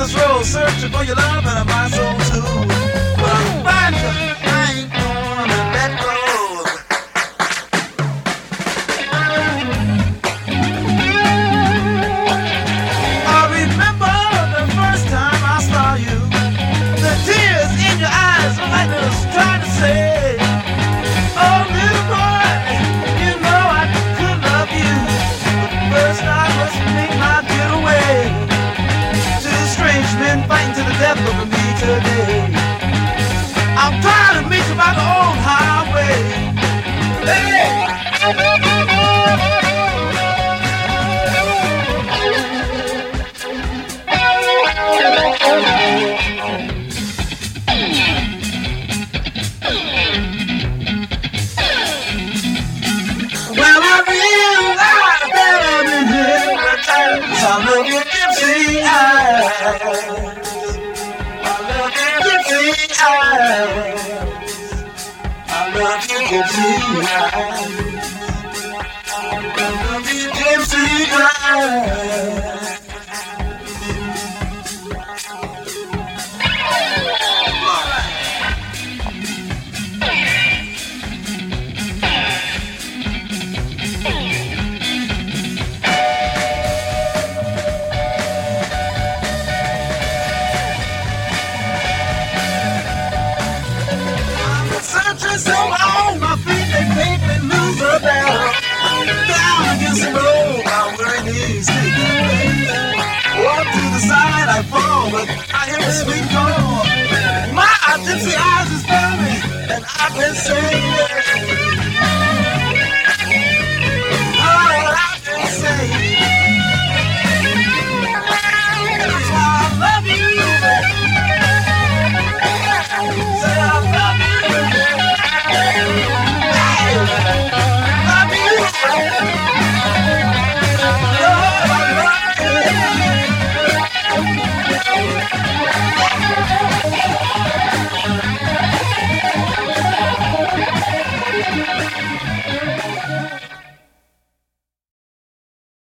this road, searching for your love and my soul too. But I'm finding you, I ain't gonna let go. I remember the first time I saw you. The tears in your eyes are like I was trying to say, oh little boy, you know I could love you. But first I must make my getaway to the strange men fighting to the death over me today. I'm trying to meet you by the old highway. Hey! Well, I realize that I'm in hypnotized. I love your gypsy eyes. I love your gypsy eyes. I love your gypsy eyes. I love your gypsy eyes. So on my feet, they make me lose a battle. Down against the road, I'm wearing these sneakers. Up to the side, I fall, but I hear the sweet call. My gypsy eyes is burning, and I've been saying, oh, I've been saying, that's why I love you. Say I love you. I love you.